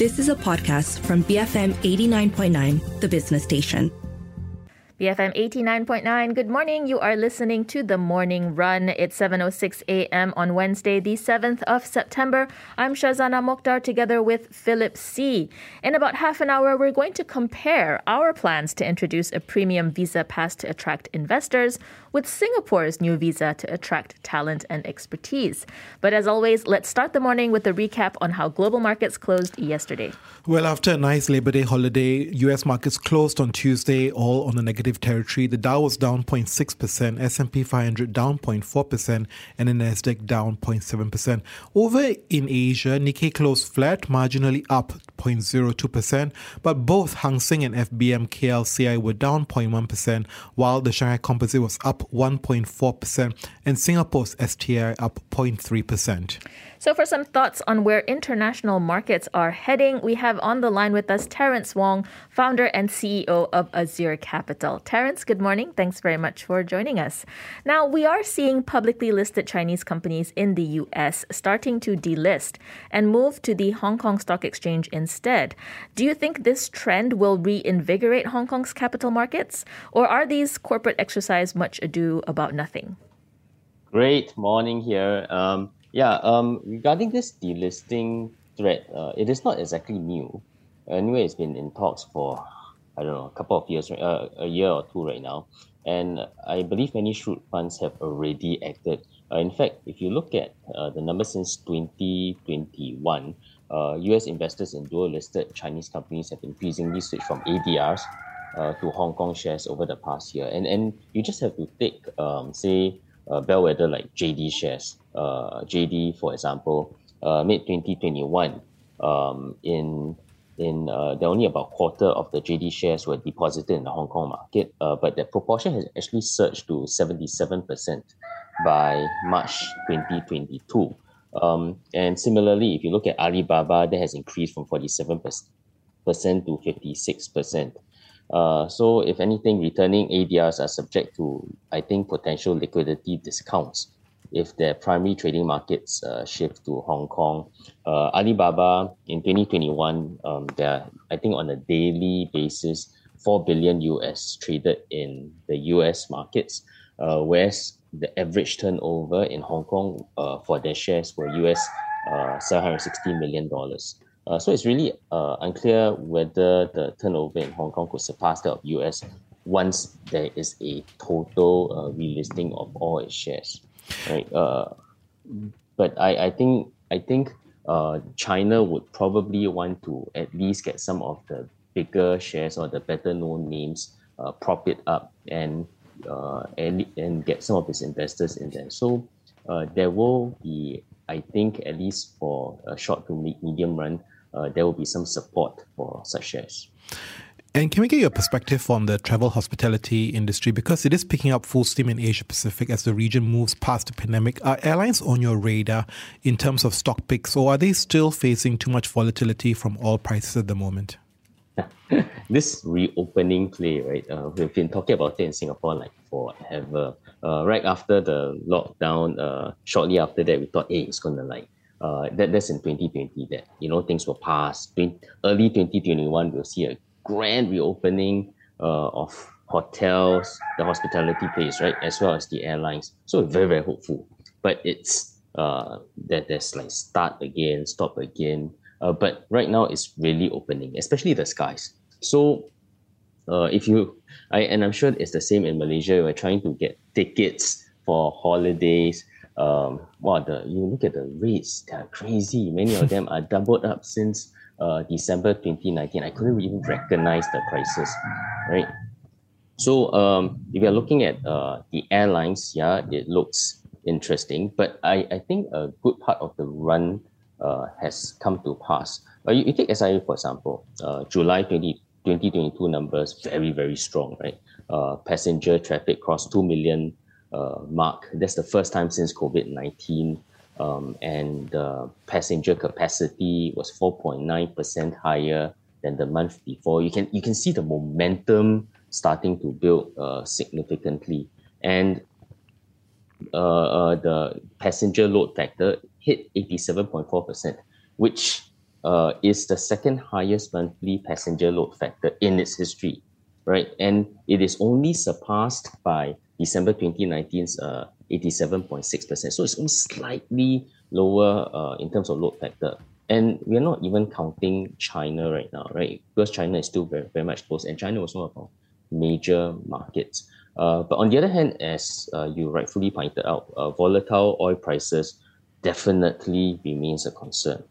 This is a podcast from BFM 89.9, the business station. BFM 89.9, good morning. You are listening to The Morning Run. It's 7:06 a.m. on Wednesday, the 7th of September. I'm Shazana Mokhtar together with Philip C. In about half an hour, we're going to compare our plans to introduce a premium visa pass to attract investors with Singapore's new visa to attract talent and expertise. But as always, let's start the morning with a recap on how global markets closed yesterday. Well, after a nice Labor Day holiday, US markets closed on Tuesday, all on a negative territory. The Dow was down 0.6%, S&P 500 down 0.4%, and the Nasdaq down 0.7%. Over in Asia, Nikkei closed flat, marginally up 0.02%, but both Hang Seng and FBM KLCI were down 0.1%, while the Shanghai Composite was up 1.4%, and Singapore's STI up 0.3%. So for some thoughts on where international markets are heading, we have on the line with us Terence Wong, founder and CEO of Azure Capital. Terence, good morning. Thanks very much for joining us. Now, we are seeing publicly listed Chinese companies in the US starting to delist and move to the Hong Kong Stock Exchange instead. Do you think this trend will reinvigorate Hong Kong's capital markets? Or are these corporate exercises much ado about nothing? Great morning here. Regarding this delisting threat, it is not exactly new. Anyway, it's been in talks for, a couple of years, a year or two right now. And I believe many shrewd funds have already acted. In fact, if you look at the numbers since 2021, US investors in dual-listed Chinese companies have increasingly switched from ADRs to Hong Kong shares over the past year. And you just have to take, bellwether like JD shares. JD, for example, mid-2021, there only about a quarter of the JD shares were deposited in the Hong Kong market, but that proportion has actually surged to 77% by March 2022. And similarly, if you look at Alibaba, that has increased from 47% to 56%. So if anything, returning ADRs are subject to, I think, potential liquidity discounts if their primary trading markets shift to Hong Kong. Alibaba in 2021, they're, I think on a daily basis, $4 billion US traded in the US markets, whereas the average turnover in Hong Kong for their shares were US $760 million. So it's really unclear whether the turnover in Hong Kong could surpass that of US once there is a total relisting of all its shares. Right? But I think China would probably want to at least get some of the bigger shares or the better known names, prop it up and get some of its investors in there. So there will be, I think, at least for a short to medium run, there will be some support for such shares. And can we get your perspective on the travel hospitality industry? Because it is picking up full steam in Asia Pacific as the region moves past the pandemic. Are airlines on your radar in terms of stock picks, or are they still facing too much volatility from oil prices at the moment? This reopening play, right? We've been talking about it in Singapore like forever. Right after the lockdown, shortly after that, we thought, hey, it's going to that's in 2020 that, things will pass. Early 2021, we'll see a grand reopening of hotels, the hospitality place, right, as well as the airlines. So we're very, very hopeful. But it's that there's like start again, stop again. But right now it's really opening, especially the skies. So I'm sure it's the same in Malaysia. We're trying to get tickets for holidays. You look at the rates, they're crazy. Many of them are doubled up since December 2019. I couldn't even recognize the prices, right? So if you're looking at the airlines, it looks interesting. But I think a good part of the run has come to pass. You take SIA, for example, July 2022 numbers, very, very strong, right? Passenger traffic crossed 2 million mark. That's the first time since COVID-19. And passenger capacity was 4.9% higher than the month before. You can see the momentum starting to build significantly. And the passenger load factor hit 87.4%, which is the second highest monthly passenger load factor in its history, right? And it is only surpassed by December 2019's 87.6%. So it's only slightly lower in terms of load factor. And we're not even counting China right now, right? Because China is still very, very much close, and China was one of our major markets. But on the other hand, as you rightfully pointed out, volatile oil prices definitely remains a concern.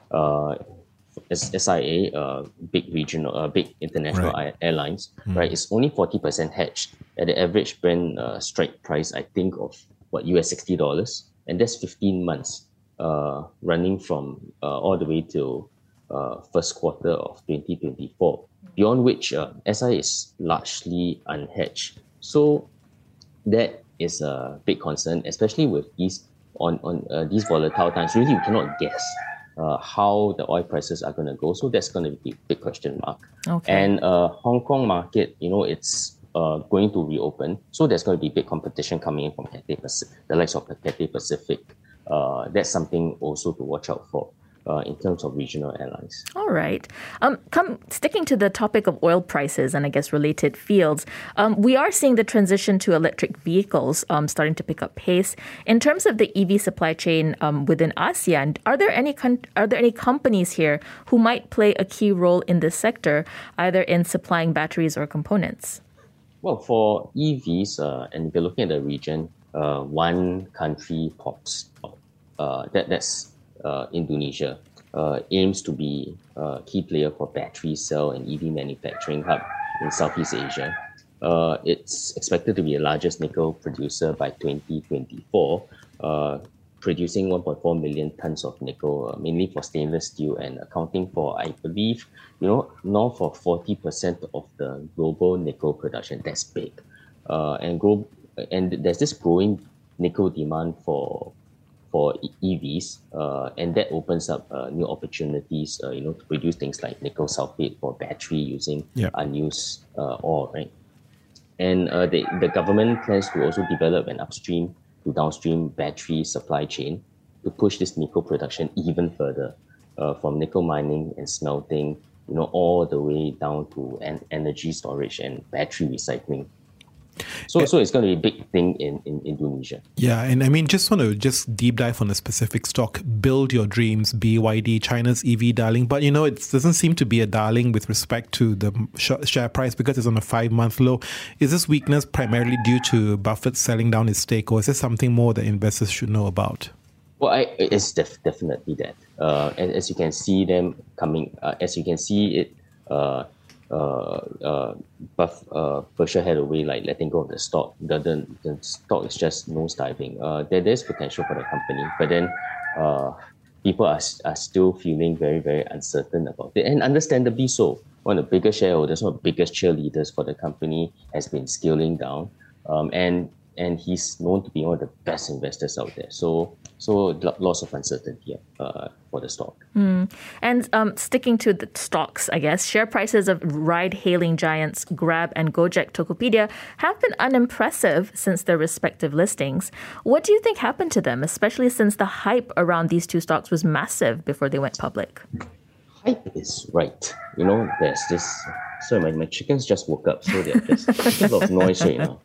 SIA, big regional, big international airlines, right? It's only 40% hedged at the average Brent strike price, I think, of US $60, and that's 15 months, running from all the way till first quarter of 2024. Beyond which, SIA is largely unhedged. So that is a big concern, especially with these these volatile times. Really, we cannot guess how the oil prices are going to go. So that's going to be a big question mark. Okay. And Hong Kong market, it's going to reopen. So there's going to be big competition coming in from Cathay Pacific, the likes of Cathay Pacific. That's something also to watch out for in terms of regional airlines. All right. Sticking to the topic of oil prices and I guess related fields, we are seeing the transition to electric vehicles starting to pick up pace. In terms of the EV supply chain within ASEAN, are there any companies here who might play a key role in this sector, either in supplying batteries or components? Well, for EVs, and if you're looking at the region, one country pops up. That's Indonesia, aims to be a key player for battery cell and EV manufacturing hub in Southeast Asia. It's expected to be the largest nickel producer by 2024, producing 1.4 million tons of nickel, mainly for stainless steel, and accounting for, I believe, north of 40% of the global nickel production. That's big. And there's this growing nickel demand for EVs, and that opens up new opportunities, to produce things like nickel sulfate for battery using unused ore, right? And the government plans to also develop an upstream to downstream battery supply chain to push this nickel production even further, from nickel mining and smelting, all the way down to energy storage and battery recycling. So it's going to be a big thing in Indonesia. Yeah, and I mean, just want to deep dive on a specific stock, Build Your Dreams, BYD, China's EV darling. But, it doesn't seem to be a darling with respect to the share price because it's on a 5-month low. Is this weakness primarily due to Buffett selling down his stake, or is there something more that investors should know about? Well, it's definitely that. As you can see them coming, Berkshire Hathaway letting go of the stock. The stock is just nosediving. There's potential for the company, but then people are still feeling very, very uncertain about it, and understandably so. One of the biggest shareholders, one of the biggest cheerleaders for the company, has been scaling down, and he's known to be one of the best investors out there. So lots of uncertainty for the stock. And sticking to the stocks, I guess, share prices of ride-hailing giants Grab and Gojek Tokopedia have been unimpressive since their respective listings. What do you think happened to them, especially since the hype around these two stocks was massive before they went public? Hype is right. There's this... Sorry, my chickens just woke up, so they're just a lot of noise right now.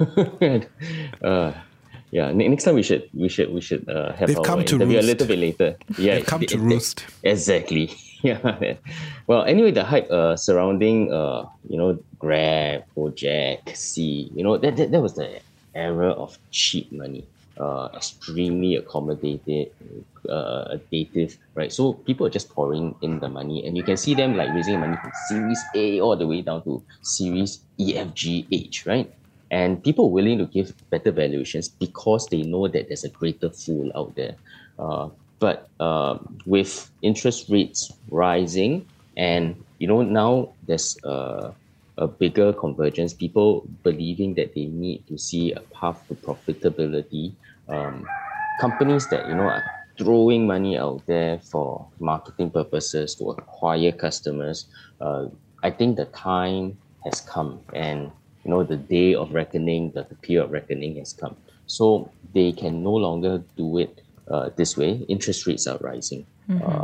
Next time we should have They've our interview a little bit later. Yeah, they've come to roost. Exactly. Yeah. Well, anyway, the hype surrounding Grab, Gojek, Sea, that was the era of cheap money. Extremely accommodative, right? So people are just pouring in the money, and you can see them raising money from Series A all the way down to Series E, F, G, H, right? And people are willing to give better valuations because they know that there's a greater pool out there. But with interest rates rising, and now there's a bigger convergence, people believing that they need to see a path to profitability. Companies that are throwing money out there for marketing purposes to acquire customers, I think the time has come, and the day of reckoning, the period of reckoning has come. So they can no longer do it this way. Interest rates are rising.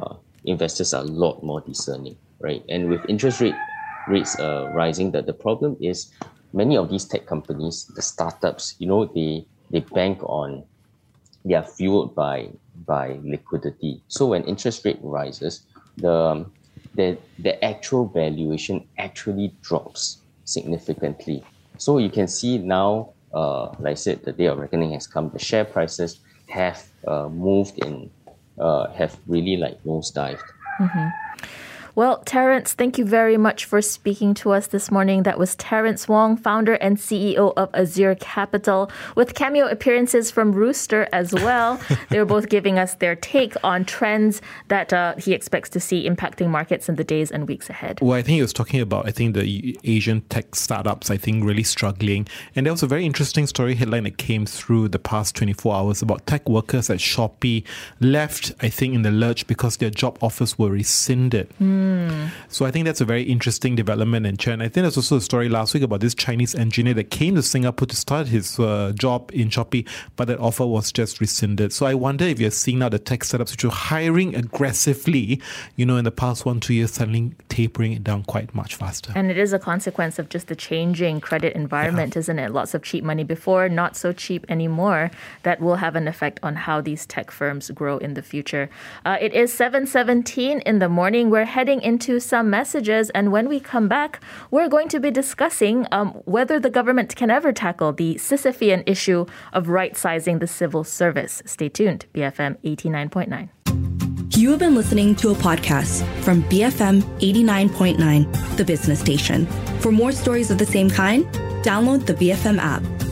investors are a lot more discerning, right? And with interest rates rising, the problem is many of these tech companies, the startups, they bank on, they are fueled by liquidity. So when interest rate rises, the actual valuation actually drops significantly. So you can see now, like I said, the day of reckoning has come. The share prices have moved in, have really nosedived. Mm-hmm. Well, Terence, thank you very much for speaking to us this morning. That was Terence Wong, founder and CEO of Azure Capital, with cameo appearances from Rooster as well. They were both giving us their take on trends that he expects to see impacting markets in the days and weeks ahead. Well, I think he was talking about, the Asian tech startups, really struggling. And there was a very interesting story headline that came through the past 24 hours about tech workers at Shopee left, in the lurch because their job offers were rescinded. So I think that's a very interesting development and trend. I think there's also a story last week about this Chinese engineer that came to Singapore to start his job in Shopee, but that offer was just rescinded. So I wonder if you're seeing now the tech startups which are hiring aggressively, in the past 1-2 years, suddenly tapering it down quite much faster. And it is a consequence of just the changing credit environment, isn't it? Lots of cheap money before, not so cheap anymore. That will have an effect on how these tech firms grow in the future. It is 7:17 in the morning. We're heading into some messages, and when we come back, we're going to be discussing whether the government can ever tackle the Sisyphean issue of right-sizing the civil service. Stay tuned. BFM 89.9. You have been listening to a podcast from BFM 89.9, the business station. For more stories of the same kind, download the BFM app.